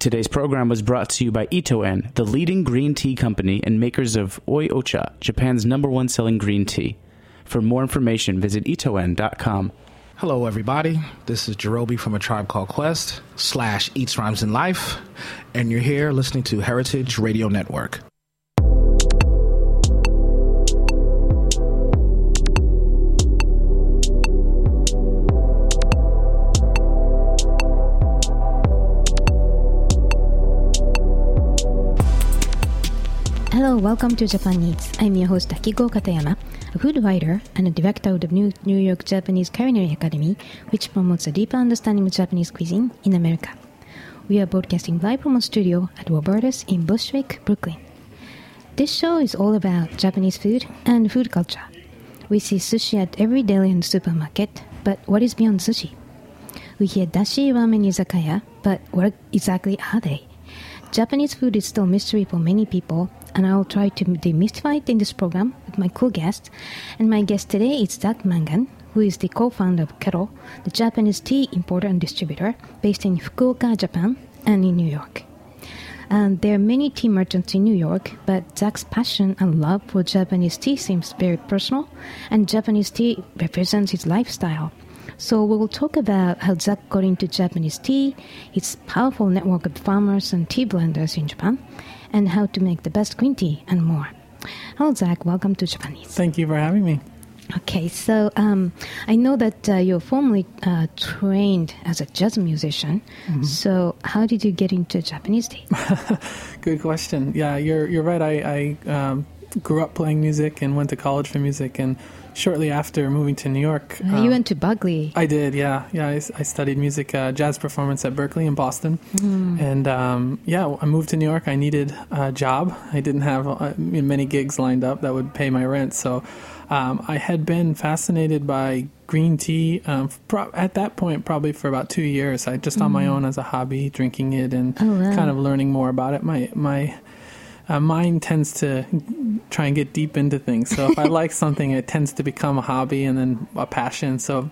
Today's program was brought to you by Itoen, the leading green tea company and makers of Oi Ocha, Japan's #1 selling green tea. For more information, visit itoen.com. Hello, everybody. This is Jerobi from A Tribe Called Quest / Eats Rhymes in Life, and you're here listening to Heritage Radio Network. Hello, welcome to Japan Eats. I'm your host Akiko Katayama, a food writer and a director of the New York Japanese Culinary Academy, which promotes a deeper understanding of Japanese cuisine in America. We are broadcasting live from a studio at Roberta's in Bushwick, Brooklyn. This show is all about Japanese food and food culture. We see sushi at every deli and supermarket, but what is beyond sushi? We hear dashi ramen izakaya, but what exactly are they? Japanese food is still a mystery for many people, and I'll try to demystify it in this program with my cool guest. And my guest today is Zach Mangan, who is the co-founder of Kettle, the Japanese tea importer and distributor based in Fukuoka, Japan, and in New York. There are many tea merchants in New York, but Zach's passion and love for Japanese tea seems very personal, and Japanese tea represents his lifestyle. So we will talk about how Zach got into Japanese tea, its powerful network of farmers and tea blenders in Japan, and how to make the best green tea, and more. Hello, Zach. Welcome to Japanese. Thank you for having me. Okay, so I know that you're formerly trained as a jazz musician. Mm-hmm. So how did you get into Japanese tea? Good question. Yeah, you're right. I grew up playing music and went to college for music, and shortly after moving to New York... you went to Berkeley. I did, yeah. I studied music, jazz performance at Berkeley in Boston. Mm. And, I moved to New York. I needed a job. I didn't have many gigs lined up that would pay my rent. So I had been fascinated by green tea at that point probably for about 2 years. I just on my own as a hobby, drinking it and kind of learning more about it. My mind tends to try and get deep into things. So if I like something, it tends to become a hobby and then a passion. So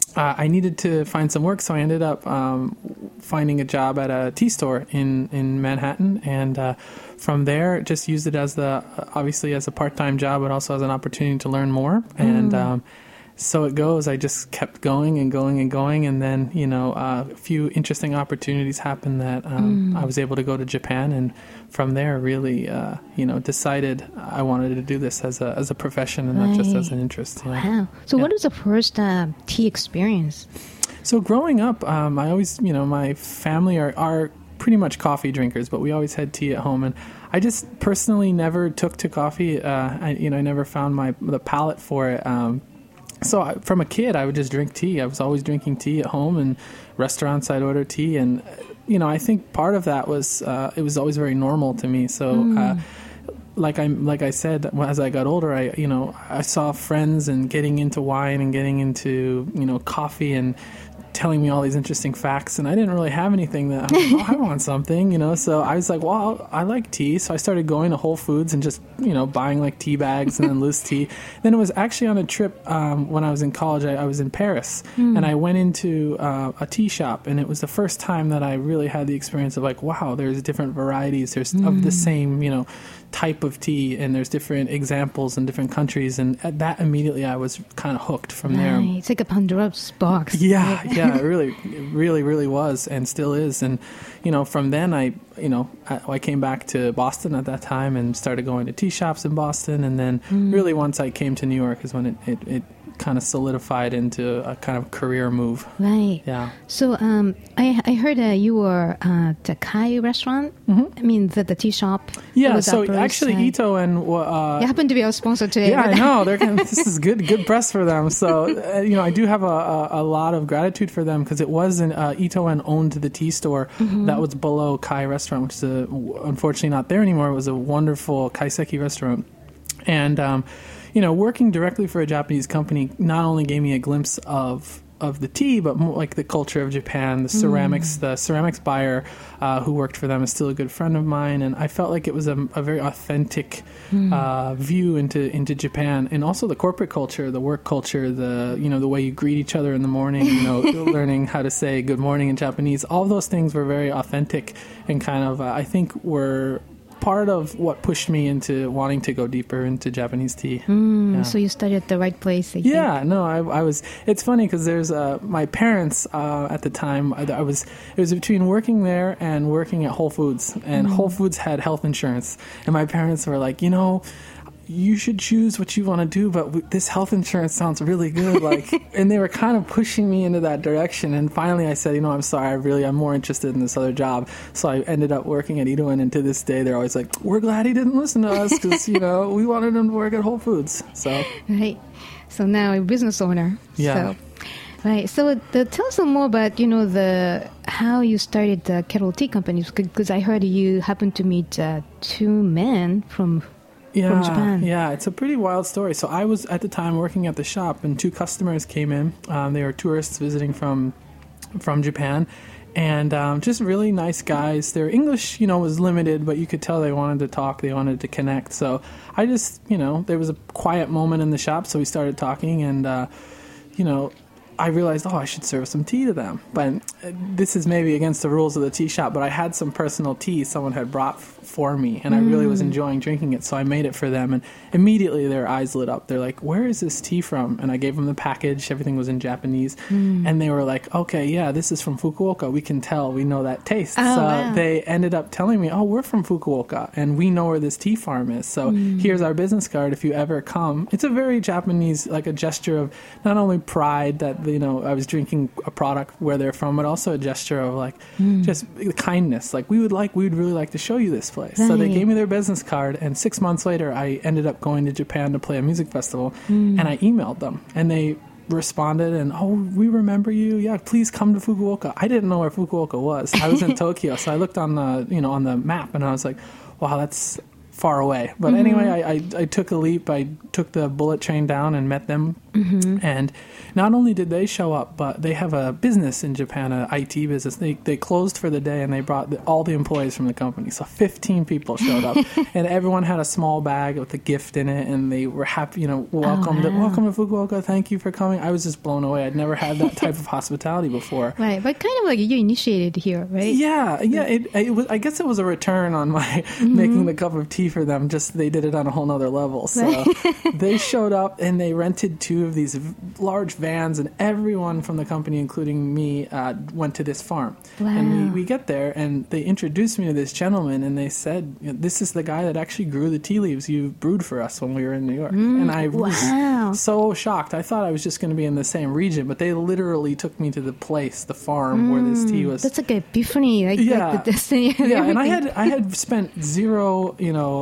I needed to find some work. So I ended up finding a job at a tea store in Manhattan. And from there, just used it as obviously as a part-time job, but also as an opportunity to learn more. And so it goes. I just kept going and going and going, and then a few interesting opportunities happened that I was able to go to Japan, and from there really decided I wanted to do this as a profession and not just as an interest. Wow. So what was the first tea experience? So growing up, I always my family are pretty much coffee drinkers, but we always had tea at home, and I just personally never took to coffee. I never found the palate for it. So from a kid, I would just drink tea. I was always drinking tea at home, and restaurants I'd order tea. And, I think part of that was it was always very normal to me. So like I said, as I got older, I saw friends and getting into wine and getting into, coffee and telling me all these interesting facts, and I didn't really have anything that I want something, so I was like, well, I like tea, so I started going to Whole Foods and just buying like tea bags and then loose tea. Then it was actually on a trip when I was in college. I was in Paris, and I went into a tea shop, and it was the first time that I really had the experience of like, wow, there's different varieties of the same type of tea, and there's different examples in different countries, and at that immediately I was kind of hooked from there. It's like a Pandora's box. Yeah, it really was, and still is. And from then I came back to Boston at that time and started going to tea shops in Boston, and then really once I came to New York is when it kind of solidified into a kind of career move. Right. Yeah. So I heard you were at the Kai restaurant. Mm-hmm. I mean, the tea shop. Yeah. So actually, Ito and they happen to be our sponsor today. Yeah, I know. This is good press for them. So I do have a lot of gratitude for them, because it was Ito and owned the tea store that was below Kai restaurant, which is unfortunately not there anymore. It was a wonderful kaiseki restaurant, and working directly for a Japanese company not only gave me a glimpse of of the tea, but more like the culture of Japan, the ceramics. The ceramics buyer who worked for them is still a good friend of mine, and I felt like it was a very authentic view into Japan, and also the corporate culture, the work culture, the way you greet each other in the morning, learning how to say good morning in Japanese. All those things were very authentic and kind of I think were part of what pushed me into wanting to go deeper into Japanese tea. Yeah. So you started at the right place, I think. Yeah, no, I was. It's funny because there's my parents at the time. It was between working there and working at Whole Foods, and Whole Foods had health insurance, and my parents were like, you should choose what you want to do, but this health insurance sounds really good. And they were kind of pushing me into that direction. And finally I said, I'm sorry, I'm more interested in this other job. So I ended up working at Itoen, and to this day, they're always like, we're glad he didn't listen to us because, we wanted him to work at Whole Foods. So, right. So now a business owner. Yeah. Right. So tell us more about, how you started the kettle tea company, because I heard you happened to meet two men from Japan. Yeah, it's a pretty wild story. So I was at the time working at the shop, and two customers came in. They were tourists visiting from Japan, and just really nice guys. Their English, was limited, but you could tell they wanted to talk. They wanted to connect. So I just, there was a quiet moment in the shop, so we started talking, and I realized, I should serve some tea to them. But this is maybe against the rules of the tea shop, but I had some personal tea someone had brought for me, and I really was enjoying drinking it, so I made it for them, and immediately their eyes lit up. They're like, where is this tea from? And I gave them the package. Everything was in Japanese, and they were like, okay, yeah, this is from Fukuoka. We can tell. We know that taste. Wow. They ended up telling me, we're from Fukuoka, and we know where this tea farm is, so here's our business card if you ever come. It's a very Japanese, like a gesture of not only pride that I was drinking a product where they're from, but also a gesture of just kindness. Like we would really like to show you this place. Right. So they gave me their business card, and 6 months later, I ended up going to Japan to play a music festival, and I emailed them, and they responded, and we remember you. Yeah, please come to Fukuoka. I didn't know where Fukuoka was. I was in Tokyo, so I looked on the on the map, and I was like, wow, that's far away. But anyway, I took a leap. I took the bullet train down and met them. And not only did they show up, but they have a business in Japan, an IT business. They closed for the day, and they brought all the employees from the company. So 15 people showed up, and everyone had a small bag with a gift in it, and they were happy, welcome to Fukuoka. Thank you for coming. I was just blown away. I'd never had that type of hospitality before. Right, but kind of like you initiated here, right? Yeah. It was. I guess it was a return on my making the cup of tea for them. Just they did it on a whole nother level. So they showed up, and they rented two of these large vans, and everyone from the company, including me, went to this farm. Wow. And we get there, and they introduced me to this gentleman, and they said, this is the guy that actually grew the tea leaves you brewed for us when we were in New York. And I was so shocked. I thought I was just going to be in the same region, but they literally took me to the place, the farm where this tea was. That's like an epiphany, like the destiny. Yeah, and I had spent zero,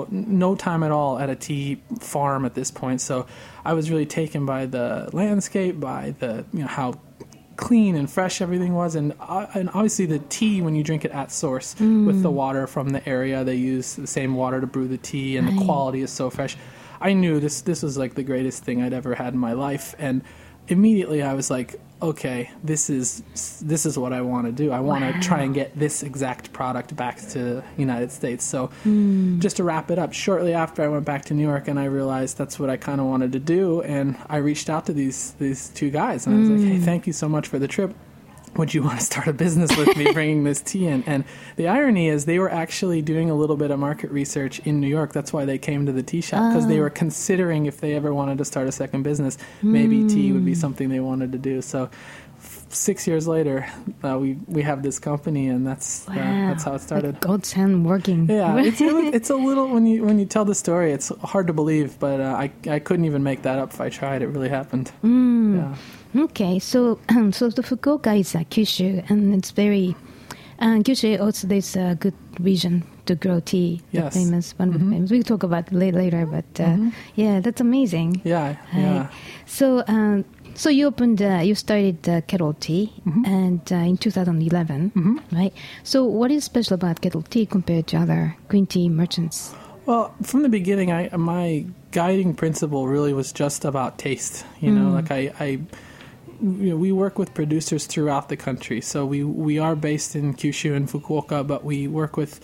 no time at all at a tea farm at this point, so I was really taken by the landscape, by the how clean and fresh everything was, and obviously the tea, when you drink it at source with the water from the area, they use the same water to brew the tea, and the quality is so fresh. I knew this was like the greatest thing I'd ever had in my life, and immediately I was like, okay, this is what I want to do. I want to try and get this exact product back to the United States. So just to wrap it up, shortly after I went back to New York, and I realized that's what I kind of wanted to do, and I reached out to these two guys, and I was like, hey, thank you so much for the trip. Would you want to start a business with me bringing this tea in? And the irony is they were actually doing a little bit of market research in New York. That's why they came to the tea shop, because they were considering if they ever wanted to start a second business, maybe tea would be something they wanted to do. So 6 years later, we have this company, and that's how it started. Like God's hand working. Yeah, it's a little, when you tell the story, it's hard to believe, but I couldn't even make that up if I tried. It really happened. Yeah. Okay, so the Fukuoka is Kyushu, and it's very Kyushu also there's a good region to grow tea. Yes. Famous, one of the famous. We'll talk about it later, but yeah, that's amazing. Yeah, yeah. So you started Kettle Tea, and in 2011, right? So what is special about Kettle Tea compared to other green tea merchants? Well, from the beginning, my guiding principle really was just about taste. Like we work with producers throughout the country. So we are based in Kyushu and Fukuoka, but we work with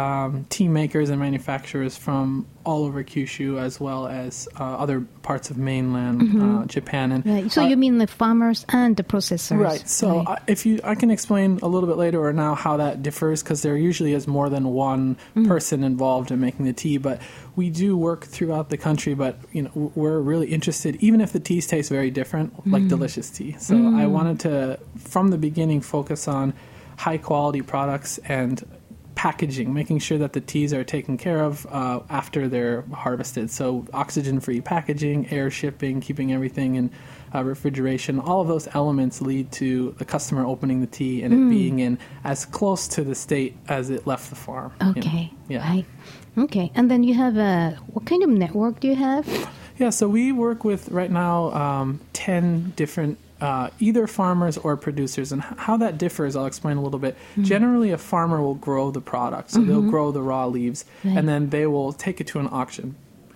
tea makers and manufacturers from all over Kyushu, as well as other parts of mainland Japan. And right. So you mean the farmers and the processors? Right. So I can explain a little bit later or now how that differs, because there usually is more than one person involved in making the tea. But we do work throughout the country. But we're really interested, even if the teas taste very different, like delicious tea. So I wanted to, from the beginning, focus on high quality products and packaging, making sure that the teas are taken care of after they're harvested. So oxygen-free packaging, air shipping, keeping everything in refrigeration, all of those elements lead to the customer opening the tea and it being in as close to the state as it left the farm. Okay. Yeah. Right. Okay. And then you have what kind of network do you have? Yeah, so we work with, right now, 10 different either farmers or producers. And how that differs, I'll explain a little bit. Generally, a farmer will grow the product. So they'll grow the raw leaves, and then they will take it to an auction.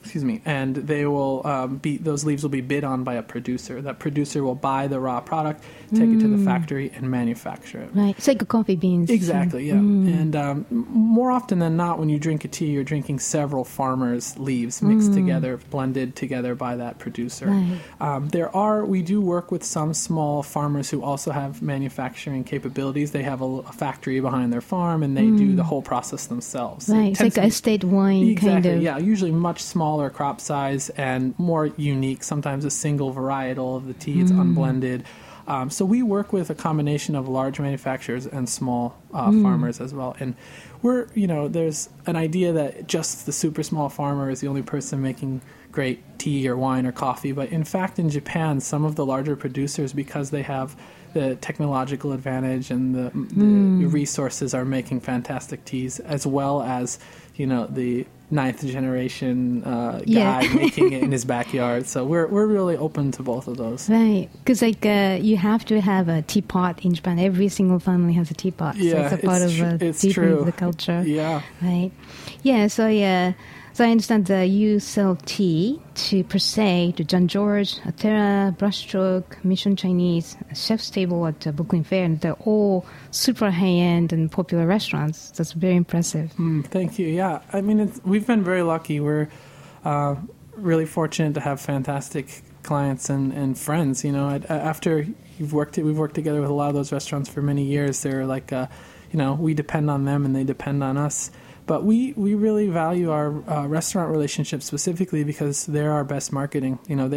And they will those leaves will be bid on by a producer. That producer will buy the raw product, take it to the factory, and manufacture it. Right, it's like coffee beans. Exactly, yeah. And more often than not, when you drink a tea, you're drinking several farmers' leaves mixed together, blended together by that producer. Right. We do work with some small farmers who also have manufacturing capabilities. They have a factory behind their farm, and they do the whole process themselves. Right, it's like a estate wine kind of. Yeah, usually much smaller crop size and more unique, sometimes a single varietal of the tea. It's unblended. So we work with a combination of large manufacturers and small farmers as well. And there's an idea that just the super small farmer is the only person making great tea or wine or coffee. But in fact, in Japan, some of the larger producers, because they have the technological advantage and the resources, are making fantastic teas, as well as the ninth generation guy making it in his backyard. So we're really open to both of those. Right, because you have to have a teapot in Japan. Every single family has a teapot. Yeah, so it's a part of deeply of the culture. Yeah. Right. Yeah. So I understand that you sell tea to Per Se, to John George, Atera, Brushstroke, Mission Chinese, Chef's Table at Brooklyn Fair, and they're all super high-end and popular restaurants. That's very impressive. Thank you. Yeah, I mean, we've been very lucky. We're really fortunate to have fantastic clients and friends. After we've worked together with a lot of those restaurants for many years. They're like, we depend on them and they depend on us. But we really value our restaurant relationships specifically because they're our best marketing.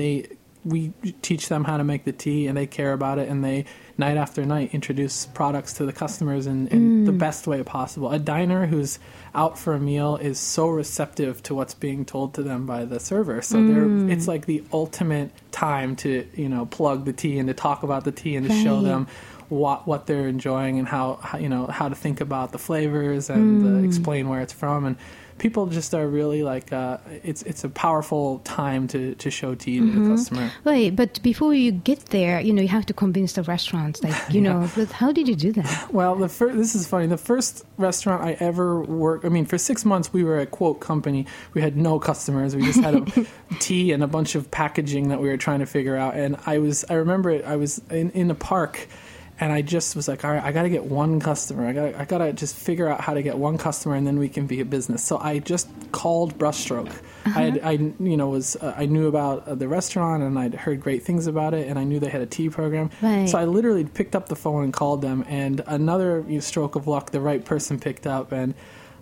We teach them how to make the tea, and they care about it, and they night after night introduce products to the customers in the best way possible. A diner who's out for a meal is so receptive to what's being told to them by the server. So it's like the ultimate time to plug the tea and to talk about the tea and to show them what they're enjoying and how to think about the flavors and explain where it's from. And people just are really like it's a powerful time to show tea to the customer. Right, but before you get there, you have to convince the restaurants. Like but how did you do that? Well, this is funny. The first restaurant I ever worked. I mean, for 6 months we were a quote company. We had no customers. We just had a tea and a bunch of packaging that we were trying to figure out. And I remember it. I was in the park. And I just was like, all right, I got to get one customer. I got to just figure out how to get one customer, and then we can be a business. So I just called Brushstroke. I knew about the restaurant, and I'd heard great things about it, and I knew they had a tea program. Right. So I literally picked up the phone and called them, and another stroke of luck, the right person picked up, and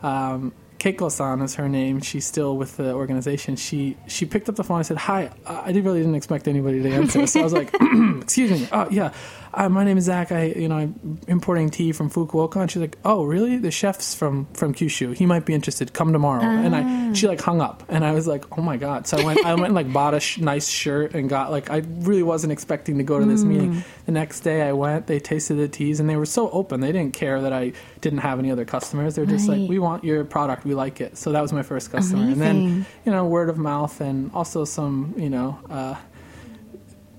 Keiko-san is her name. She's still with the organization. She picked up the phone and said, "Hi, I really didn't expect anybody to answer." So I was like, "Excuse me. Oh, yeah. My name is Zach. I'm importing tea from Fukuoka." And she's like, "Oh, really? The chef's from Kyushu. He might be interested. Come tomorrow." And she hung up, and I was like, "Oh my god!" So I went and bought a nice shirt and got I really wasn't expecting to go to this meeting. The next day I went. They tasted the teas, and they were so open. They didn't care that I didn't have any other customers. They're just like, "We want your product. We like it." So that was my first customer. Amazing. And then word of mouth, and also some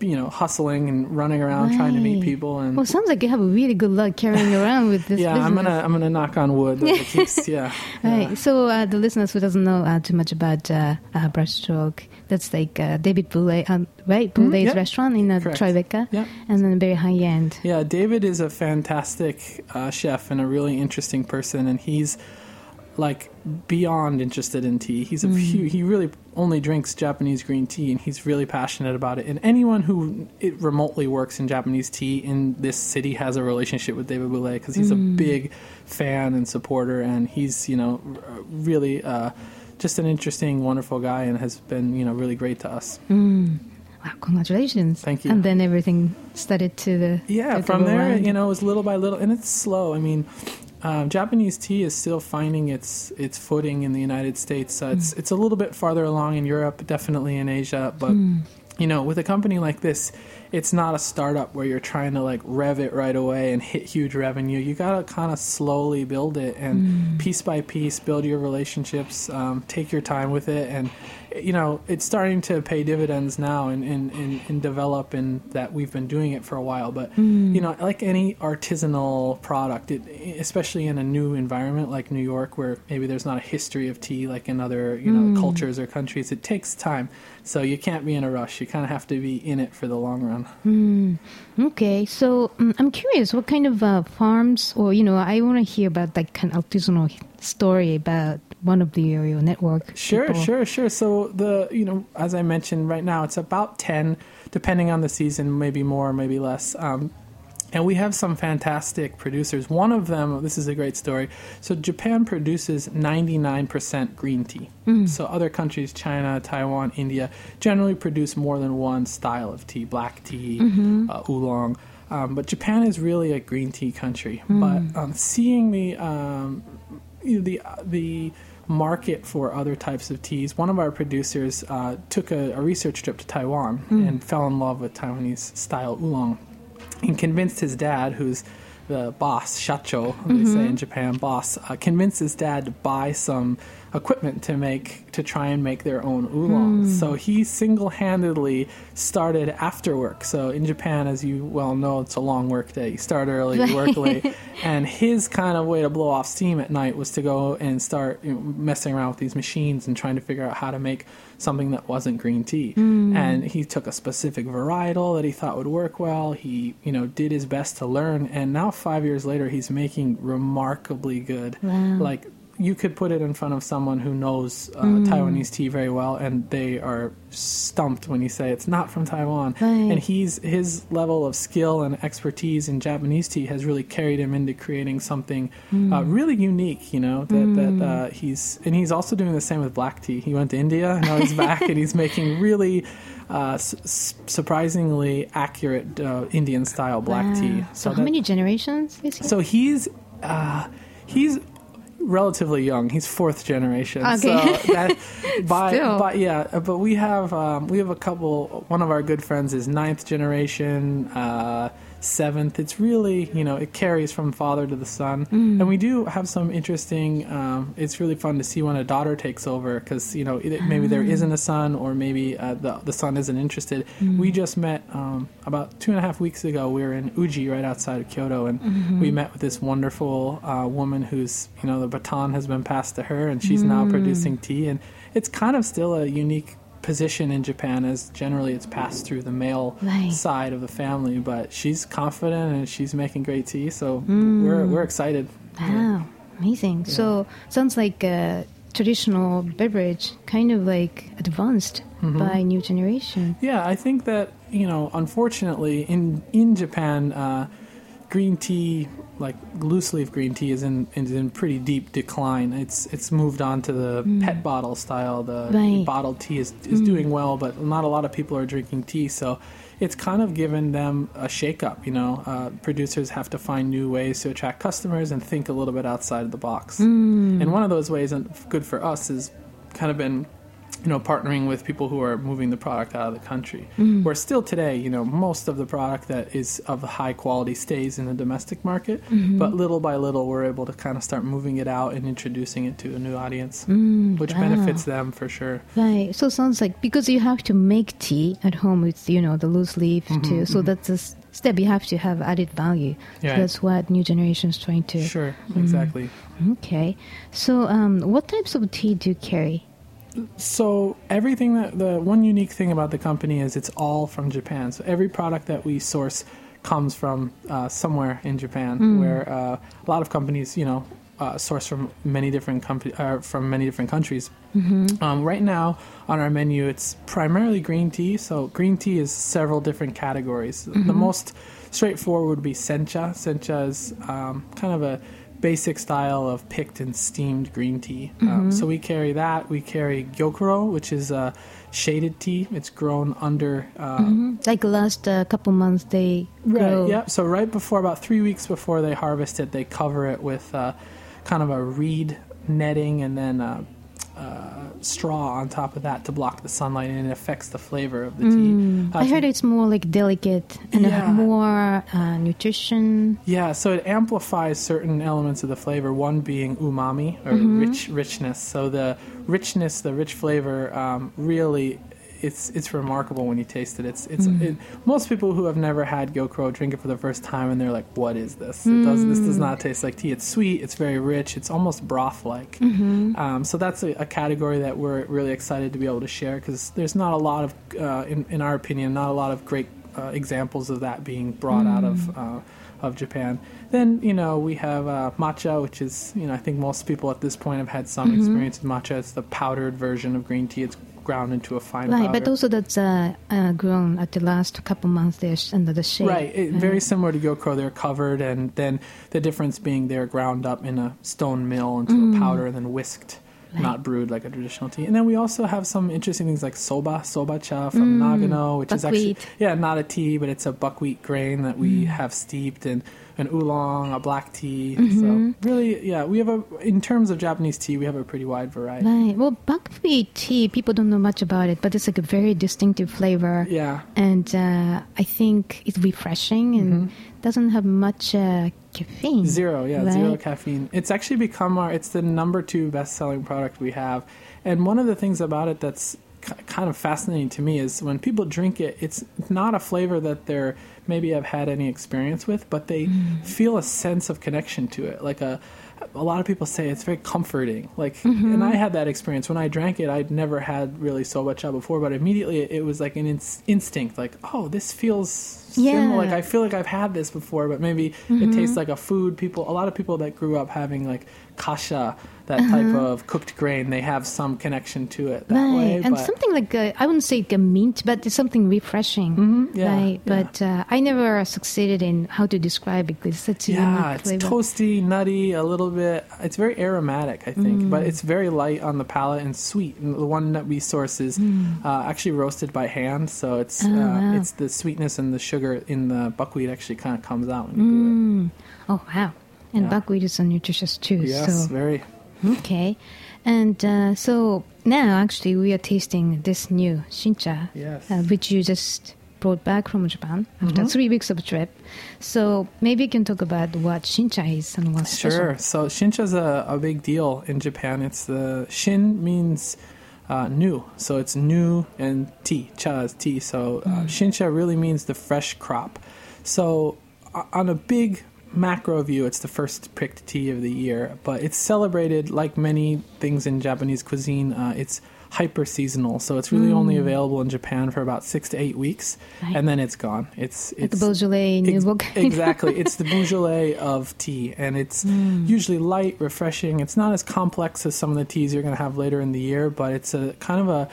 hustling and running around trying to meet people. And well, sounds like you have a really good luck carrying around with this yeah, business. I'm gonna knock on wood that it keeps. Yeah. Right. So the listeners who doesn't know too much about Brushstroke, that's like David Boulay, right? Boulay's yep. restaurant in Correct. Tribeca, Yep. and then very high end. Yeah, David is a fantastic chef and a really interesting person, and he's like beyond interested in tea. He's he really only drinks Japanese green tea, and he's really passionate about it. And anyone who remotely works in Japanese tea in this city has a relationship with David Boulay because he's a big fan and supporter, and he's really just an interesting, wonderful guy, and has been really great to us. Wow, congratulations. Thank you. And then everything started to from go there, around. it was little by little, and it's slow. I mean, Japanese tea is still finding its footing in the United States. It's a little bit farther along in Europe, definitely in Asia, but with a company like this, it's not a startup where you're trying to like rev it right away and hit huge revenue. You got to kind of slowly build it and piece by piece build your relationships, take your time with it, and it's starting to pay dividends now and develop, in that we've been doing it for a while. But like any artisanal product, especially in a new environment like New York, where maybe there's not a history of tea like in other cultures or countries, it takes time. So you can't be in a rush. You kind of have to be in it for the long run. Okay, so I'm curious, what kind of farms, or I want to hear about like kind of artisanal story about one of your network. Sure. people. So as I mentioned, right now it's about 10, depending on the season, maybe more, maybe less. And we have some fantastic producers. One of them, this is a great story. So Japan produces 99% green tea. So other countries, China, Taiwan, India, generally produce more than one style of tea, black tea, oolong. But Japan is really a green tea country. But seeing the market for other types of teas, one of our producers took a research trip to Taiwan and fell in love with Taiwanese style oolong, and convinced his dad, who's the boss, shacho, they say in Japan, boss, convinced his dad to buy some equipment to try and make their own oolong. So he single-handedly started after work. So in Japan, as you well know, it's a long work day. You start early, you work late. And his kind of way to blow off steam at night was to go and start messing around with these machines and trying to figure out how to make something that wasn't green tea. And he took a specific varietal that he thought would work well. He, did his best to learn. And now 5 years later, he's making remarkably good. Wow. Like, you could put it in front of someone who knows Taiwanese tea very well, and they are stumped when you say it's not from Taiwan. Right. And his level of skill and expertise in Japanese tea has really carried him into creating something really unique. He's also doing the same with black tea. He went to India, now he's back, and he's making really surprisingly accurate Indian style black tea. So how many generations is he? So he's relatively young. He's fourth generation. Okay. So that but we have a couple. One of our good friends is ninth generation, seventh. It's really, it carries from father to the son. And we do have some interesting, it's really fun to see when a daughter takes over, because, maybe there isn't a son, or maybe the son isn't interested. We just met about 2.5 weeks ago. We were in Uji, right outside of Kyoto, and we met with this wonderful woman who's, the baton has been passed to her, and she's now producing tea. And it's kind of still a unique position in Japan, as generally it's passed through the male side of the family, but she's confident and she's making great tea, so we're excited. Wow, amazing. Yeah. So sounds like a traditional beverage, kind of like advanced by new generation. Yeah, I think that, unfortunately in Japan, green tea, like loose leaf green tea, is in pretty deep decline. It's moved on to the PET bottle style. The bottled tea is doing well, but not a lot of people are drinking tea. So it's kind of given them a shake-up. Producers have to find new ways to attract customers and think a little bit outside of the box. And one of those ways, and good for us, has kind of been partnering with people who are moving the product out of the country. Where still today, most of the product that is of high quality stays in the domestic market, but little by little we're able to kind of start moving it out and introducing it to a new audience, which benefits them for sure. Right. So it sounds like, because you have to make tea at home with, the loose leaf too, so that's a step you have to have added value. So Yeah. that's what new generation is trying to. Sure, exactly. Okay. So what types of tea do you carry? So everything the one unique thing about the company is it's all from Japan. So every product that we source comes from somewhere in Japan, where a lot of companies, source from many different countries. Right now on our menu, it's primarily green tea. So green tea is several different categories. The most straightforward would be sencha. Sencha is kind of a basic style of picked and steamed green tea. So we carry that. We carry gyokuro, which is a shaded tea. It's grown under... Like last couple months they grow. Right, yeah. So right before, about 3 weeks before they harvest it, they cover it with kind of a reed netting and then straw on top of that to block the sunlight, and it affects the flavor of the tea. I heard it's more like delicate and more nutrition. Yeah, so it amplifies certain elements of the flavor, one being umami, or richness. So the rich flavor really... It's remarkable when you taste it. Most people who have never had gyokuro drink it for the first time, and they're like, "What is this? This does not taste like tea. It's sweet. It's very rich. It's almost broth-like." So that's a category that we're really excited to be able to share, because there's not a lot of, in our opinion, not a lot of great examples of that being brought out of Japan. Then, we have matcha, which is, I think most people at this point have had some experience with matcha. It's the powdered version of green tea. It's ground into a fine powder. Right, but also that's grown at the last couple months there under the shade. Right, very similar to gyokuro. They're covered, and then the difference being they're ground up in a stone mill into a powder and then whisked. Not brewed like a traditional tea. And then we also have some interesting things like soba cha from Nagano, which buckwheat. is actually, not a tea, but it's a buckwheat grain that we have steeped, and an oolong, a black tea. So really, we have in terms of Japanese tea, we have a pretty wide variety. Right. Well, buckwheat tea, people don't know much about it, but it's like a very distinctive flavor. Yeah. And I think it's refreshing and doesn't have much caffeine. Zero caffeine. It's actually become it's the number 2 best-selling product we have. And one of the things about it that's kind of fascinating to me is when people drink it, it's not a flavor that they're maybe have had any experience with, but they feel a sense of connection to it. Like a lot of people say it's very comforting. Like, and I had that experience when I drank it. I'd never had really soba cha before, but immediately it was like an instinct. Like, oh, this feels similar. Like I feel like I've had this before, but maybe it tastes like a food. A lot of people that grew up having like kasha, that type of cooked grain, they have some connection to it that way. And something like, I wouldn't say like a mint, but it's something refreshing. But I never succeeded in how to describe it, because it's such a unique flavor. It's toasty, nutty, a little bit. It's very aromatic, I think, but it's very light on the palate and sweet. And the one that we source is actually roasted by hand, so it's the sweetness and the sugar in the buckwheat actually kind of comes out when you do it. Oh, wow. And buckwheat is so nutritious too. Yes, very. Okay. And so now actually we are tasting this new Shincha, which you just brought back from Japan after 3 weeks of a trip. So maybe you can talk about what Shincha is and what's special. Sure. So Shincha is a big deal in Japan. It's the Shin means new. So it's new, and tea. Cha is tea. So Shincha really means the fresh crop. So on a big macro view, it's the first picked tea of the year, but it's celebrated like many things in Japanese cuisine. It's hyper seasonal, so it's really only available in Japan for about 6 to 8 weeks, and then it's gone. It's like the Beaujolais Nouveau. Exactly, it's the Beaujolais of tea, and it's usually light, refreshing. It's not as complex as some of the teas you're going to have later in the year, but it's a kind of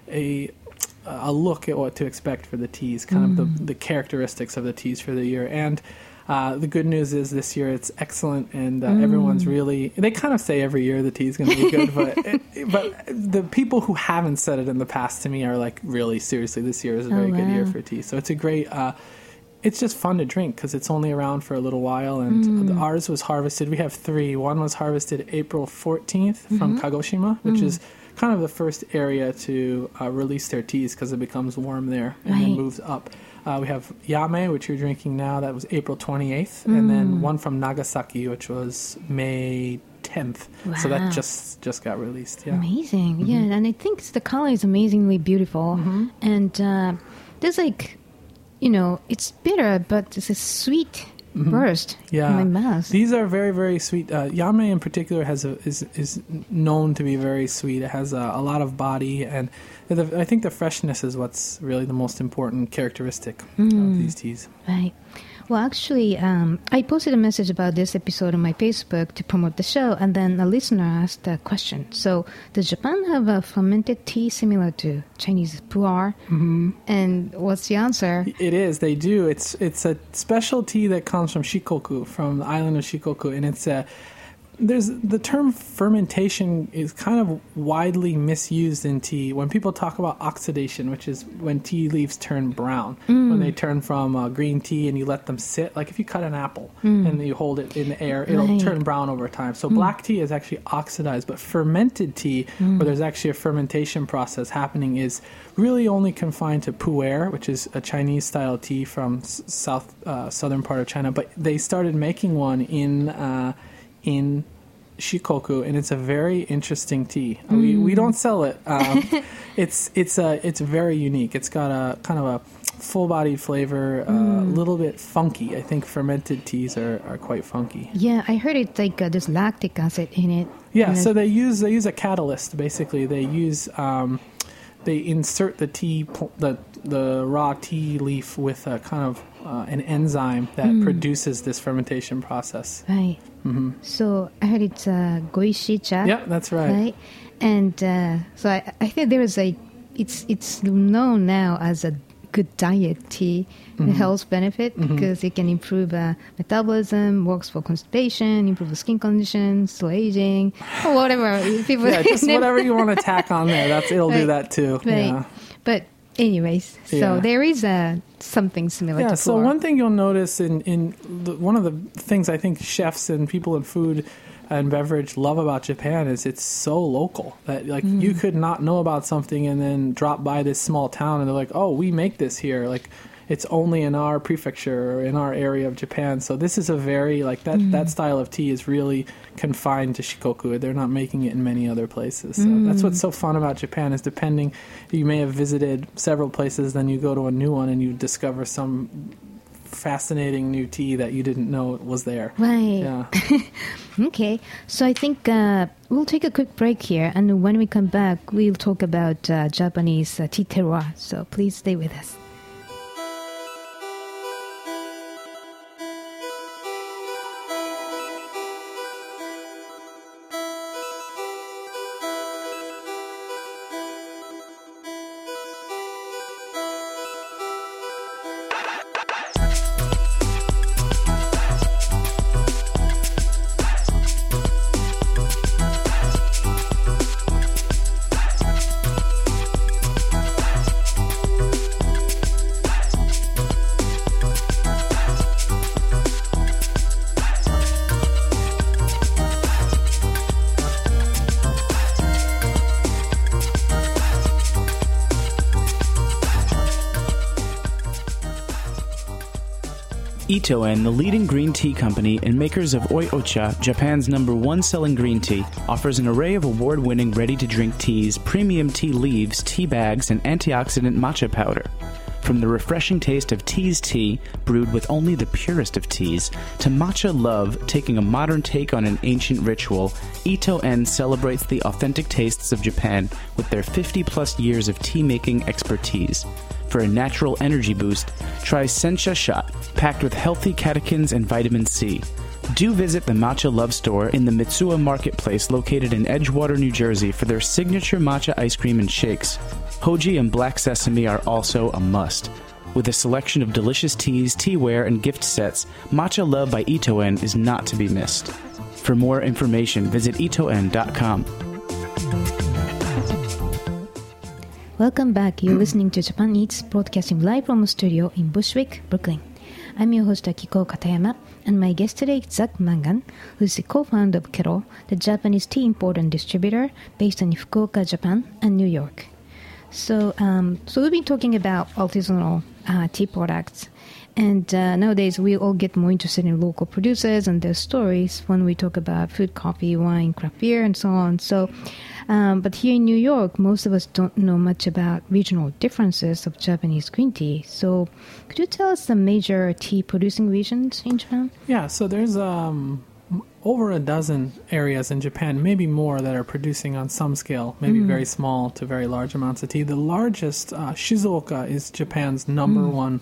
a look at what to expect for the teas, kind of the characteristics of the teas for the year. And the good news is this year it's excellent, and everyone's really... They kind of say every year the tea is going to be good, but the people who haven't said it in the past to me are like, really, seriously, this year is a very good year for tea. So it's a great it's just fun to drink because it's only around for a little while. And ours was harvested. We have 3. One was harvested April 14th from Kagoshima, which is kind of the first area to release their teas because it becomes warm there and then moves up. We have Yame, which you're drinking now. That was April 28th. And then one from Nagasaki, which was May 10th. Wow. So that just got released. Yeah. Amazing. Yeah, and I think the color is amazingly beautiful. And there's like, it's bitter, but it's a sweet burst in my mouth. These are very, very sweet. Yame in particular is known to be very sweet. It has a lot of body, and I think the freshness is what's really the most important characteristic of these teas. Right. Well, actually, I posted a message about this episode on my Facebook to promote the show, and then a listener asked a question. So, does Japan have a fermented tea similar to Chinese pu'er? And what's the answer? It is. They do. It's a special tea that comes from Shikoku, from the island of Shikoku, and it's there's the term fermentation is kind of widely misused in tea. When people talk about oxidation, which is when tea leaves turn brown, when they turn from green tea and you let them sit, like if you cut an apple and you hold it in the air, it'll turn brown over time. So black tea is actually oxidized, but fermented tea, where there's actually a fermentation process happening, is really only confined to pu'er, which is a Chinese-style tea from southern part of China. But they started making one in Shikoku, and it's a very interesting tea. We don't sell it. It's very unique. It's got a kind of a full-bodied flavor, a little bit funky. I think fermented teas are quite funky. Yeah, I heard it's like there's lactic acid in it. Yeah, so they use a catalyst basically. They use they insert the raw tea leaf with a kind of an enzyme that produces this fermentation process. Right. So I heard it's goishi-cha. Yeah, that's right. And so I think there is it's known now as a good diet tea, the health benefit, because it can improve metabolism, works for constipation, improve the skin conditions, slow aging, or whatever. People just whatever you want to tack on there, it'll do that too. Right. Yeah. But anyways, so there is something similar to pu'er. So one thing you'll notice in one of the things I think chefs and people in food and beverage love about Japan is it's so local that you could not know about something and then drop by this small town and they're like, oh, we make this here. Like it's only in our prefecture or in our area of Japan. So this is a very that style of tea is really confined to Shikoku. They're not making it in many other places. So that's what's so fun about Japan is you may have visited several places, then you go to a new one and you discover some fascinating new tea that you didn't know was there. Right. Yeah. Okay. So I think we'll take a quick break here, and when we come back, we'll talk about Japanese tea terroir. So please stay with us. Itoen, the leading green tea company and makers of Oi-Ocha, Japan's #1 selling green tea, offers an array of award-winning ready-to-drink teas, premium tea leaves, tea bags, and antioxidant matcha powder. From the refreshing taste of tea's tea, brewed with only the purest of teas, to matcha love, taking a modern take on an ancient ritual, Itoen celebrates the authentic tastes of Japan with their 50-plus years of tea-making expertise. For a natural energy boost, try Sencha Shot, packed with healthy catechins and vitamin C. Do visit the Matcha Love Store in the Mitsuwa Marketplace located in Edgewater, New Jersey for their signature matcha ice cream and shakes. Hoji and black sesame are also a must. With a selection of delicious teas, teaware, and gift sets, Matcha Love by Itoen is not to be missed. For more information, visit itoen.com. Welcome back. You're listening to Japan Eats, broadcasting live from a studio in Bushwick, Brooklyn. I'm your host Akiko Katayama, and my guest today is Zach Mangan, who is the co-founder of Kettle, the Japanese tea import and distributor based in Fukuoka, Japan, and New York. So we've been talking about artisanal tea products, and nowadays we all get more interested in local producers and their stories when we talk about food, coffee, wine, craft beer, and so on. So, but here in New York, most of us don't know much about regional differences of Japanese green tea. So, could you tell us the major tea producing regions in Japan? Yeah, so there's over a dozen areas in Japan, maybe more, that are producing on some scale, maybe very small to very large amounts of tea. The largest, Shizuoka, is Japan's number one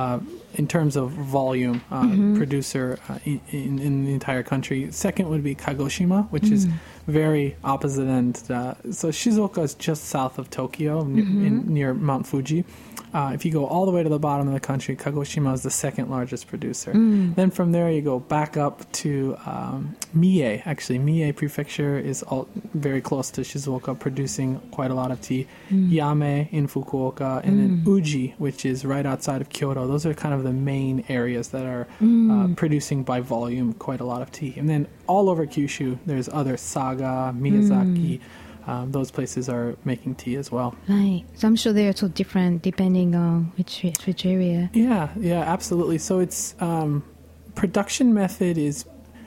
in terms of volume producer in the entire country. Second would be Kagoshima, which is very opposite end. So Shizuoka is just south of Tokyo, near Mount Fuji. If you go all the way to the bottom of the country, Kagoshima is the second largest producer. Then from there you go back up to Mie. Actually, Mie Prefecture is very close to Shizuoka, producing quite a lot of tea. Yame in Fukuoka, and then Uji, which is right outside of Kyoto. Those are kind of the main areas that are producing by volume quite a lot of tea. And then all over Kyushu, there's other Saga, Miyazaki. Those places are making tea as well. Right. So I'm sure they are so different depending on which area. Yeah, absolutely. So it's production method is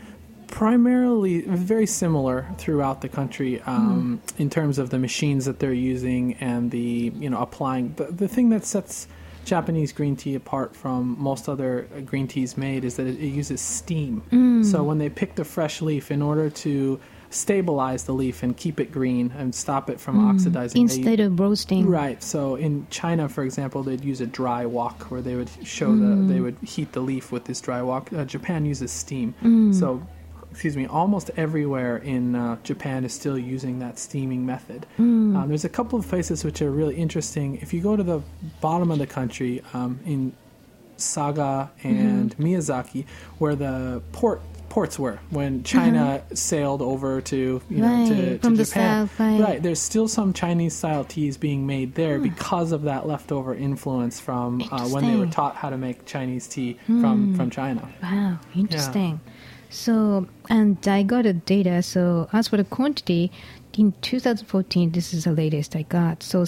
primarily very similar throughout the country in terms of the machines that they're using and the applying. The thing that sets Japanese green tea apart from most other green teas made is that it uses steam. So when they pick the fresh leaf, in order to stabilize the leaf and keep it green and stop it from oxidizing instead of roasting. Right. So in China, for example, they'd use a dry wok where they would they would heat the leaf with this dry wok. Japan uses steam. So almost everywhere in Japan is still using that steaming method. There's a couple of places which are really interesting. If you go to the bottom of the country, in Saga and Miyazaki, where the ports were when China sailed over to to from the Japan. south, right. There's still some Chinese style teas being made there because of that leftover influence from when they were taught how to make Chinese tea from China. Wow, interesting. Yeah. So, and I got the data. So as for the quantity, in 2014, this is the latest I got. So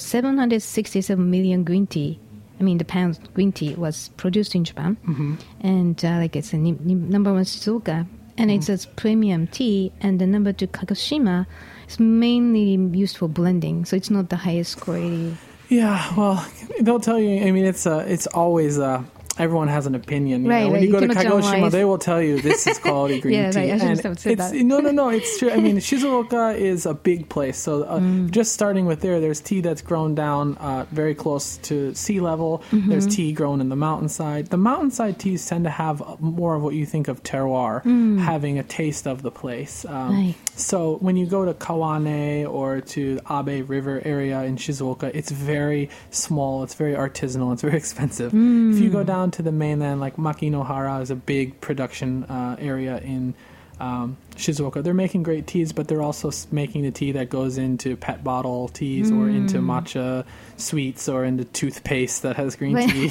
767 million the pounds green tea was produced in Japan. And like it's a number one Shizuoka, and it says premium tea, and the number two Kagoshima is mainly used for blending, so it's not the highest quality. Yeah, well, they'll tell you. I mean, it's always everyone has an opinion. When you go to Kagoshima, they will tell you this is quality green tea. I shouldn't have said that. No, it's true. I mean, Shizuoka is a big place. So just starting with there's tea that's grown down very close to sea level. There's tea grown in the mountainside. The mountainside teas tend to have more of what you think of terroir, having a taste of the place. So when you go to Kawane or to Abe River area in Shizuoka, it's very small, it's very artisanal, it's very expensive. If you go down to the mainland, like Makinohara is a big production area in Shizuoka. They're making great teas, but they're also making the tea that goes into pet bottle teas or into matcha sweets or into toothpaste that has green tea.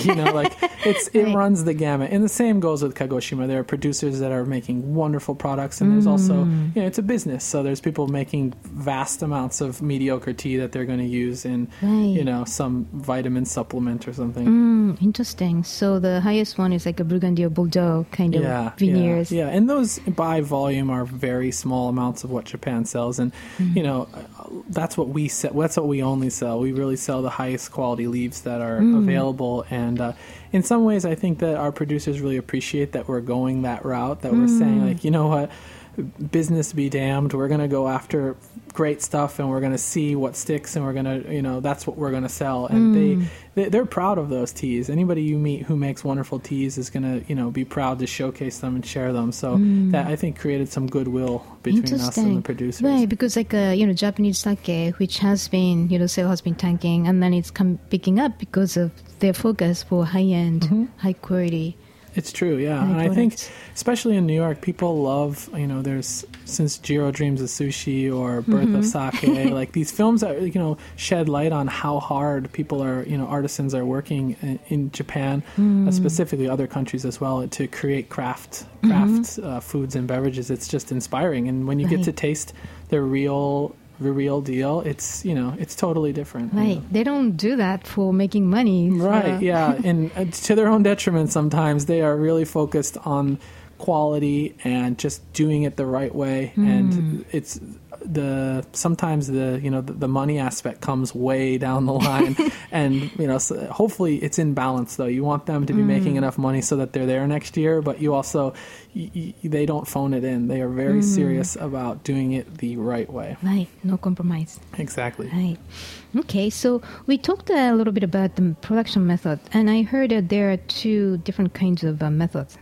It runs the gamut. And the same goes with Kagoshima. There are producers that are making wonderful products, and there's also, it's a business. So there's people making vast amounts of mediocre tea that they're going to use in, some vitamin supplement or something. Interesting. So the highest one is like a Burgundy or Bordeaux kind of vineyards. Yeah, and those by volume are very small amounts of what Japan sells, and that's what we sell. That's what we only sell. We really sell the highest quality leaves that are available, and in some ways, I think that our producers really appreciate that we're going that route. That we're saying, like, you know what, business be damned, we're going to go after great stuff, and we're going to see what sticks, and we're going to, that's what we're going to sell. And they're proud of those teas. Anybody you meet who makes wonderful teas is going to, be proud to showcase them and share them. So that, I think, created some goodwill between us and the producers. Right, because Japanese sake, which has been, sale has been tanking, and then it's picking up because of their focus for high-end, high-quality It's true, yeah. Many And I think, products. especially in New York, people love, there's, since Jiro Dreams of Sushi or Birth of Sake, like these films that, shed light on how hard people are, artisans are working in Japan, specifically other countries as well, to create craft foods and beverages. It's just inspiring. And when you get to taste the real deal, it's it's totally different. Right. They don't do that for making money. So. Right, yeah. And to their own detriment sometimes. They are really focused on quality and just doing it the right way. And it's sometimes the money aspect comes way down the line. And so hopefully it's in balance, though. You want them to be making enough money so that they're there next year, but you also they don't phone it in. They are very serious about doing it the right way. Right. No compromise. Exactly. Right. Okay, so we talked a little bit about the production method, and I heard that there are two different kinds of methods,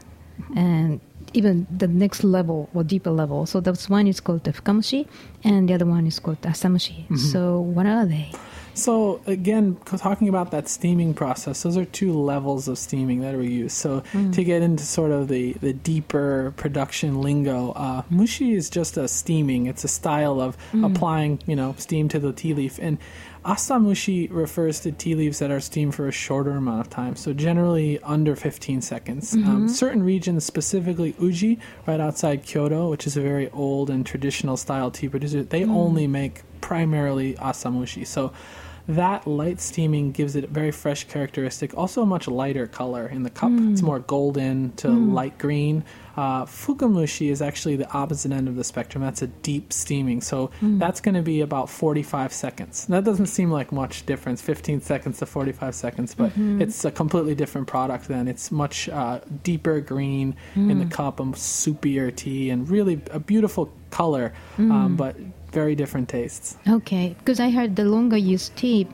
and even the next level or deeper level. So that's one is called the fukamushi, and the other one is called the asamushi. So what are they? So again, talking about that steaming process, those are two levels of steaming that we use. So to get into sort of the deeper production lingo, mushi is just a steaming. It's a style of applying, steam to the tea leaf. And asamushi refers to tea leaves that are steamed for a shorter amount of time, so generally under 15 seconds. Certain regions, specifically Uji, right outside Kyoto, which is a very old and traditional style tea producer, they only make primarily asamushi. So that light steaming gives it a very fresh characteristic, also a much lighter color in the cup. It's more golden to light green. Fukamushi is actually the opposite end of the spectrum. That's a deep steaming. So that's going to be about 45 seconds. That doesn't seem like much difference, 15 seconds to 45 seconds, but it's a completely different product then. It's much deeper green in the cup, a soupier tea, and really a beautiful color, but very different tastes. Okay, because I heard the longer you steam,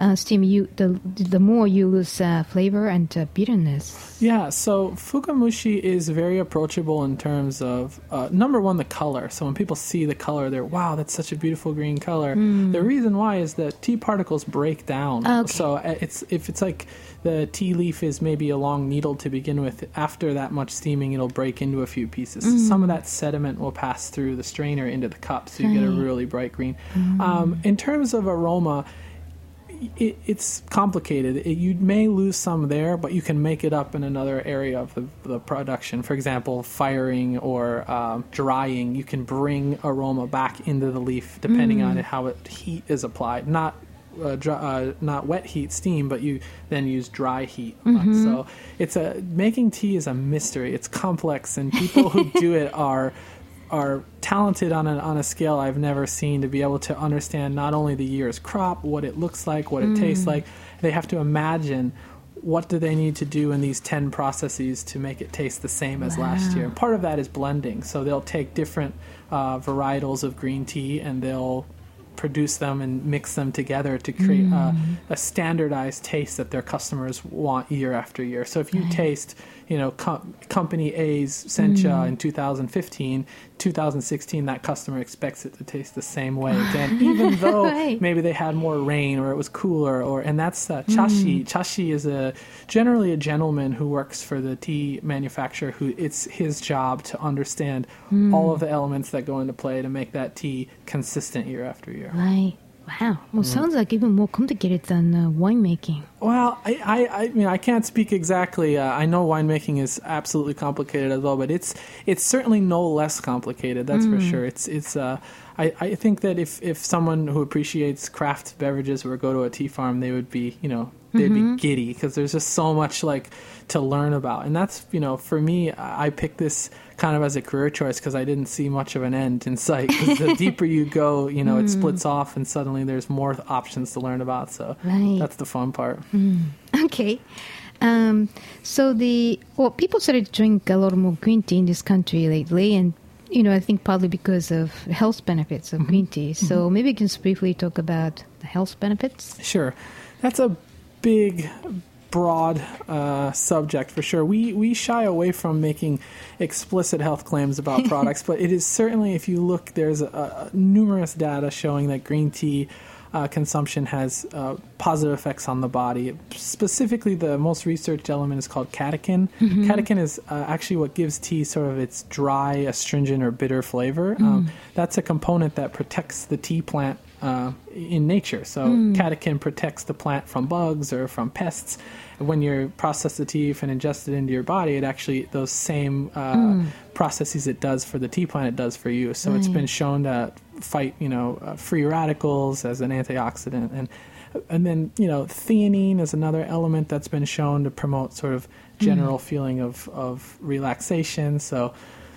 the more you lose flavor and bitterness. Yeah, so fukamushi is very approachable in terms of, number one, the color. So when people see the color, they're, wow, that's such a beautiful green color. The reason why is that tea particles break down. Okay. So if it's like the tea leaf is maybe a long needle to begin with, after that much steaming, it'll break into a few pieces. Some of that sediment will pass through the strainer into the cup, so you get a really bright green. In terms of aroma, it's complicated. You may lose some there, but you can make it up in another area of the production. For example, firing or drying, you can bring aroma back into the leaf depending on how heat is applied. Not wet heat, steam, but you then use dry heat. So making tea is a mystery. It's complex, and people who do it are talented on a scale I've never seen, to be able to understand not only the year's crop, what it looks like, what it tastes like. They have to imagine what do they need to do in these 10 processes to make it taste the same as last year. Part of that is blending. So they'll take different varietals of green tea and they'll produce them and mix them together to create a standardized taste that their customers want year after year. So if you taste, Company A's Sencha in 2015, 2016, that customer expects it to taste the same way again, even though maybe they had more rain or it was cooler. And that's chashi. Chashi is generally a gentleman who works for the tea manufacturer, who it's his job to understand all of the elements that go into play to make that tea consistent year after year. Right. Wow. Well, sounds like even more complicated than winemaking. Well, I can't speak exactly. I know winemaking is absolutely complicated as well, but it's certainly no less complicated. That's for sure. I think that if someone who appreciates craft beverages were to go to a tea farm, they would be, they'd be giddy, because there's just so much to learn about. And that's, for me, I picked this kind of as a career choice because I didn't see much of an end in sight. Because the deeper you go, it splits off and suddenly there's more options to learn about. So that's the fun part. Okay. So people started to drink a lot more green tea in this country lately, and I think partly because of health benefits of green tea. So maybe you can briefly talk about the health benefits. Sure. That's a big, broad subject for sure. We shy away from making explicit health claims about products, but it is certainly, if you look, there's numerous data showing that green tea consumption has positive effects on the body. Specifically, the most researched element is called catechin. Catechin is actually what gives tea sort of its dry, astringent, or bitter flavor. That's a component that protects the tea plant in nature. So catechin protects the plant from bugs or from pests. When you process the tea and ingest it into your body, it actually, those same processes it does for the tea plant, it does for you. So it's been shown to fight, free radicals as an antioxidant. And then, theanine is another element that's been shown to promote sort of general feeling of relaxation. So,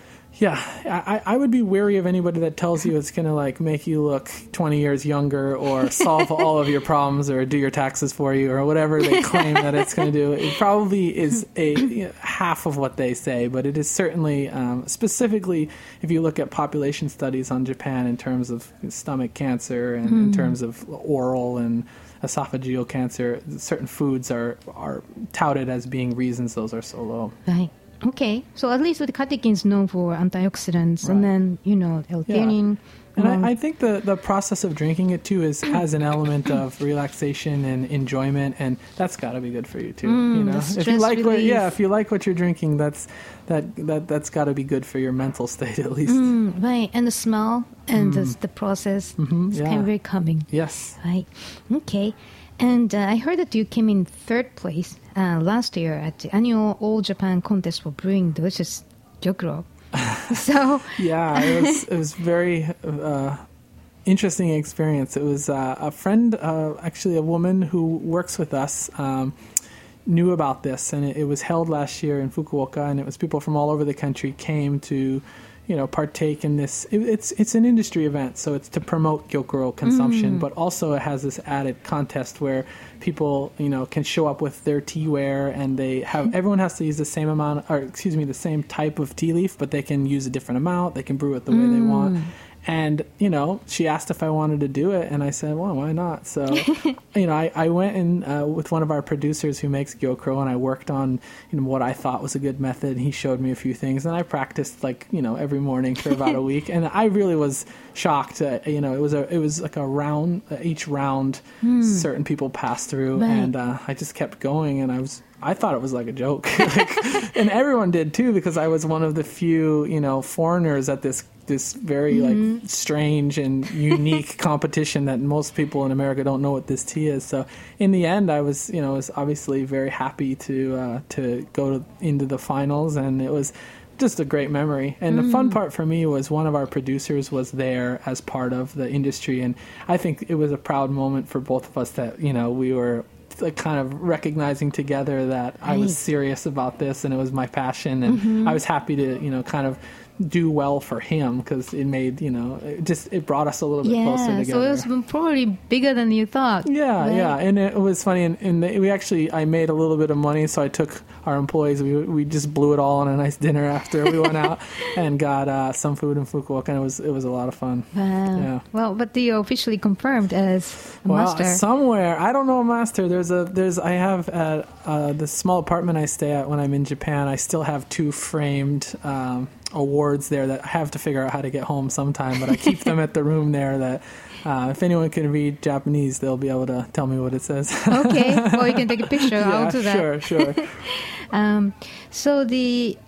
yeah, I would be wary of anybody that tells you it's going to make you look 20 years younger or solve all of your problems or do your taxes for you or whatever they claim that it's going to do. It probably is half of what they say, but it is certainly, specifically if you look at population studies on Japan in terms of stomach cancer and in terms of oral and esophageal cancer, certain foods are touted as being reasons those are so low. Right. Okay, so at least the catechin is known for antioxidants, and then L-theanine. And I think the process of drinking it too has an element of relaxation and enjoyment, and that's got to be good for you too. If you like if you like what you're drinking, that's got to be good for your mental state at least. Right, and the smell and the process is kind of very calming. Yes. Right. Okay. And I heard that you came in third place last year at the annual All Japan contest for brewing delicious gyokuro. So yeah, it was very interesting experience. It was a friend, actually a woman who works with us, knew about this, and it was held last year in Fukuoka, and it was people from all over the country came to partake in this. It's an industry event, so it's to promote gyokuro consumption, but also it has this added contest where people, can show up with their teaware, and everyone has to use the same type of tea leaf, but they can use a different amount. They can brew it the way they want. And, she asked if I wanted to do it, and I said, well, why not? So, I went in with one of our producers who makes gyokuro, and I worked on, what I thought was a good method. He showed me a few things, and I practiced, every morning for about a week. And I really was shocked. It was like a round, each round, certain people passed through, and I just kept going, and I thought it was like a joke. And everyone did, too, because I was one of the few, foreigners at this very strange and unique competition that most people in America don't know what this tea is. So in the end, I was obviously very happy to go into the finals, and it was just a great memory. And the fun part for me was one of our producers was there as part of the industry, and I think it was a proud moment for both of us that we were kind of recognizing together that I was serious about this and it was my passion, and I was happy to kind of do well for him because it made it brought us a little bit closer together. So it was probably bigger than you thought. Yeah, and it was funny, and I made a little bit of money, so I took our employees, we just blew it all on a nice dinner after we went out and got some food in Fukuoka, and it was a lot of fun. Wow. Yeah. Well, but you're officially confirmed as a master. Somewhere, I don't know a master. I have at the small apartment I stay at when I'm in Japan, I still have 2 framed awards there that I have to figure out how to get home sometime, but I keep them at the room there that if anyone can read Japanese, they'll be able to tell me what it says. Okay, well, you can take a picture. I'll do that. Sure. So the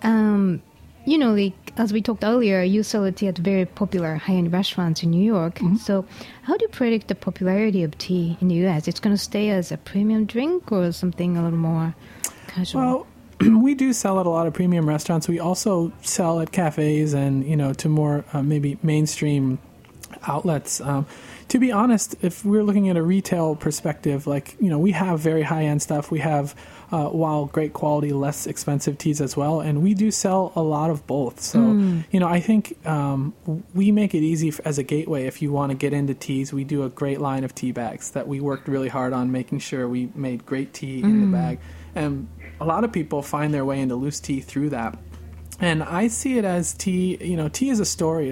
as we talked earlier, you sell the tea at very popular high-end restaurants in New York. So how do you predict the popularity of tea in the U.S.? It's going to stay as a premium drink or something a little more casual? Well, we do sell at a lot of premium restaurants. We also sell at cafes and, to more maybe mainstream outlets. To be honest, if we're looking at a retail perspective, we have very high-end stuff. We have, while great quality, less expensive teas as well. And we do sell a lot of both. So, I think we make it easy as a gateway. If you want to get into teas, we do a great line of tea bags that we worked really hard on making sure we made great tea in the bag. And a lot of people find their way into loose tea through that. And I see it as tea, tea is a story.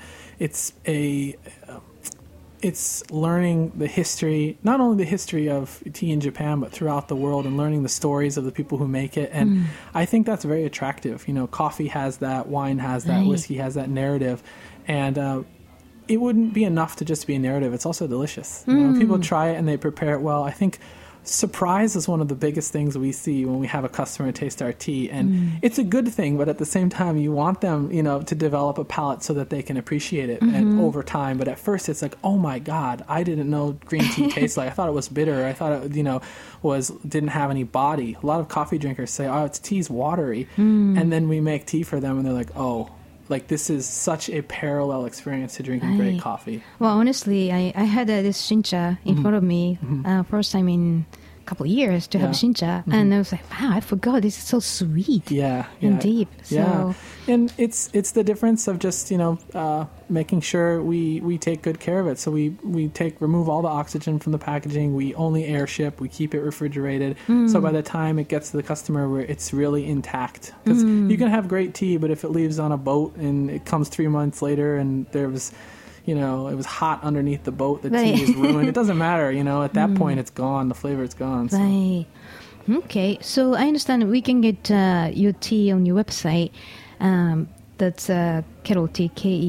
It's learning the history, not only the history of tea in Japan, but throughout the world, and learning the stories of the people who make it. And I think that's very attractive. Coffee has that, wine has that, whiskey has that narrative. And it wouldn't be enough to just be a narrative. It's also delicious. You know, people try it and they prepare it well. I think surprise is one of the biggest things we see when we have a customer taste our tea, and it's a good thing, but at the same time you want them, you know, to develop a palate so that they can appreciate it and over time. But at first it's like, oh my god, I didn't know green tea tastes like, I thought it was bitter, I thought it, you know, didn't have any body. A lot of coffee drinkers say, oh, tea's watery, and then we make tea for them and they're like, oh, like this is such a parallel experience to drinking great coffee. Well, honestly, I had this shincha in front of me first time in a couple of years to have shincha, and I was like, wow, I forgot, this is so sweet and deep. So and it's the difference of just, you know, making sure we take good care of it. So we remove all the oxygen from the packaging, we only air ship, we keep it refrigerated, so by the time it gets to the customer where it's really intact. Because you can have great tea, but if it leaves on a boat and it comes 3 months later and there was, you know, it was hot underneath the boat, the tea is ruined, it doesn't matter, you know, at that point it's gone, the flavor is gone. So. Right. Okay, so I understand we can get your tea on your website. That's Kettle Tea,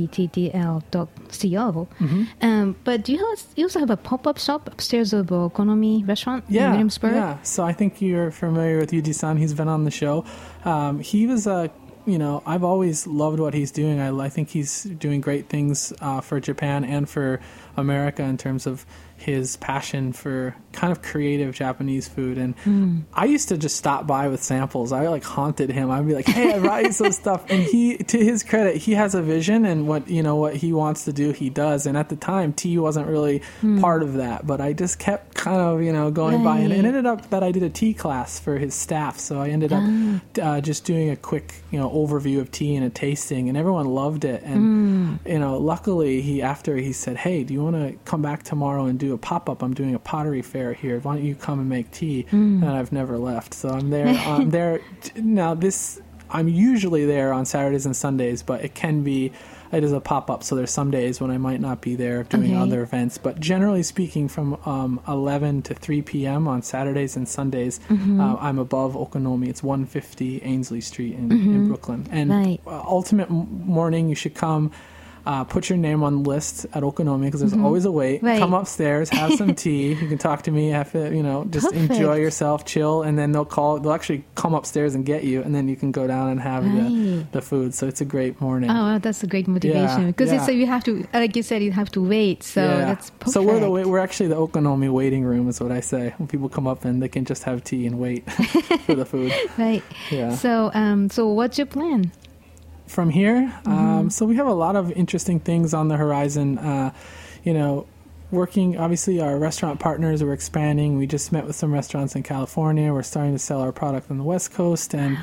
KETTL.co. But you also have a pop-up shop upstairs of Okonomi restaurant in Williamsburg? Yeah, so I think you're familiar with Yuji-san. He's been on the show. He was you know, I've always loved what he's doing. I think he's doing great things for Japan and for America in terms of his passion for kind of creative Japanese food. And I used to just stop by with samples. I like haunted him. I'd be like, hey, I brought you some stuff. And he, to his credit, he has a vision, and what he wants to do, he does. And at the time, tea wasn't really part of that. But I just kept kind of, you know, going by. And it ended up that I did a tea class for his staff. So I ended up just doing a quick, you know, overview of tea and a tasting. And everyone loved it. And, you know, luckily, after he said, hey, do you want to come back tomorrow and do a pop-up? I'm doing a pottery fair here. Why don't you come and make tea? And I've never left. So I'm there. I'm there. Now, I'm usually there on Saturdays and Sundays, but it is a pop-up, so there's some days when I might not be there doing other events. But generally speaking, from 11 to 3 p.m. on Saturdays and Sundays, I'm above Okonomi. It's 150 Ainsley Street in Brooklyn. And ultimate morning, you should come. Put your name on the list at Okonomi because there's always a wait. Come upstairs, have some tea. You can talk to me. Have to, you know, just enjoy yourself, chill, and then they'll actually come upstairs and get you, and then you can go down and have the food. So it's a great morning. Oh, well, that's a great motivation because it's you have to, like you said, you have to wait. So that's perfect. So we're actually the Okonomi waiting room is what I say. When people come up and they can just have tea and wait for the food. Right. Yeah. So what's your plan? From here, so we have a lot of interesting things on the horizon. You know, working, obviously, our restaurant partners, we're expanding. We just met with some restaurants in California. We're starting to sell our product on the West Coast, and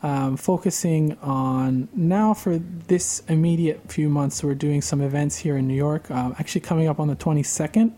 focusing on now for this immediate few months, we're doing some events here in New York. Actually coming up on the 22nd,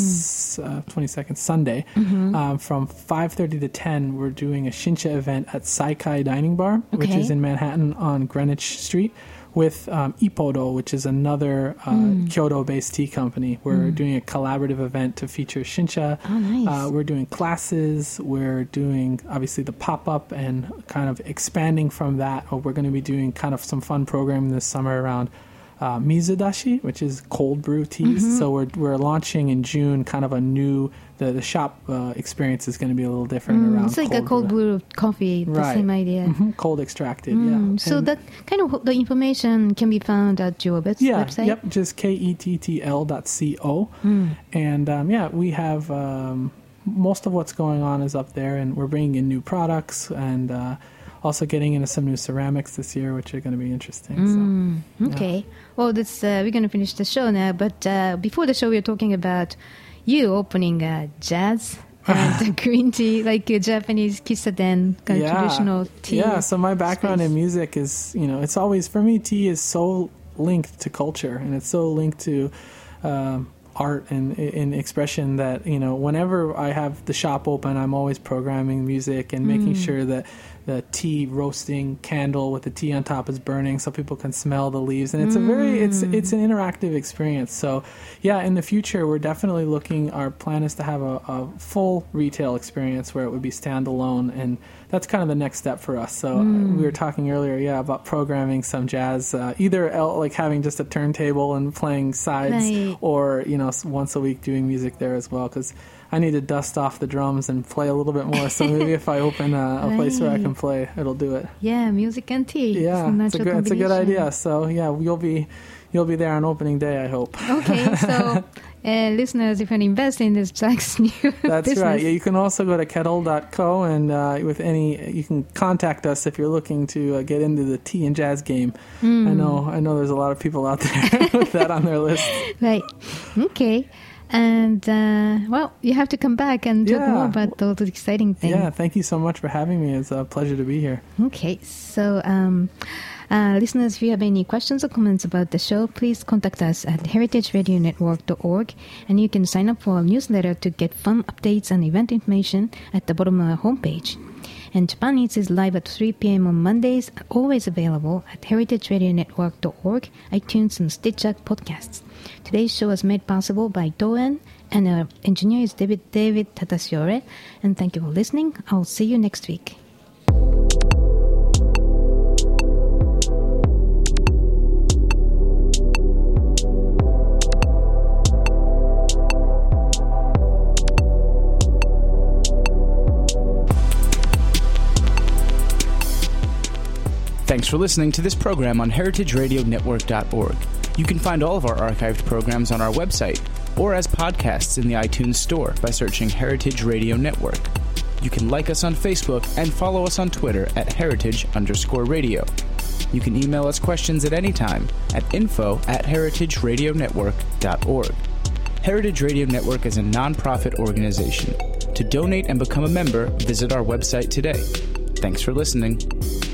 22nd Sunday, from 5:30 to 10, we're doing a Shincha event at Saikai Dining Bar, which is in Manhattan on Greenwich Street, with Ippodo, which is another Kyoto-based tea company. We're doing a collaborative event to feature Shincha. Oh, nice. We're doing classes. We're doing, obviously, the pop-up and kind of expanding from that. We're going to be doing kind of some fun programming this summer around Mizudashi, which is cold brew teas. So we're launching in June kind of a new, the shop experience is going to be a little different around. It's like a cold brew coffee, the same idea. Cold extracted, So that kind of the information can be found at your website? Yep, just KETTL.co. And we have most of what's going on is up there, and we're bringing in new products and also getting into some new ceramics this year, which are going to be interesting. Okay. Well, we're going to finish the show now, but before the show, we were talking about you opening jazz and green tea, like a Japanese kisaden, kind of traditional tea. Yeah, so my background in music is, you know, it's always, for me, tea is so linked to culture, and it's so linked to art and in expression that, you know, whenever I have the shop open, I'm always programming music and making sure that the tea roasting candle with the tea on top is burning, so people can smell the leaves, and it's it's an interactive experience. So, yeah, in the future, we're definitely looking. Our plan is to have a full retail experience where it would be standalone, and that's kind of the next step for us. So we were talking earlier, about programming some jazz, either like having just a turntable and playing sides, or once a week doing music there as well, because I need to dust off the drums and play a little bit more. So maybe if I open a place where I can play, it'll do it. Yeah, music and tea. Yeah, it's a good idea. So yeah, you'll be there on opening day, I hope. Okay, so listeners, if you invest in this Jack's new That's business. right. Yeah, you can also go to kettle.co, and you can contact us if you're looking to get into the tea and jazz game. I know there's a lot of people out there with that on their list. Right. Okay. And, you have to come back and talk more about those exciting things. Yeah, thank you so much for having me. It's a pleasure to be here. Okay, so listeners, if you have any questions or comments about the show, please contact us at heritageradionetwork.org, and you can sign up for our newsletter to get fun updates and event information at the bottom of our homepage. And Japan Eats is live at 3 p.m. on Mondays, always available at heritageradionetwork.org, iTunes, and Stitcher podcasts. Today's show was made possible by Doen, and our engineer is David Tatasiore. And thank you for listening. I'll see you next week. Thanks for listening to this program on heritageradionetwork.org. You can find all of our archived programs on our website or as podcasts in the iTunes Store by searching Heritage Radio Network. You can like us on Facebook and follow us on Twitter at @heritage_radio. You can email us questions at any time at info@heritageradionetwork.org. Heritage Radio Network is a non-profit organization. To donate and become a member, visit our website today. Thanks for listening.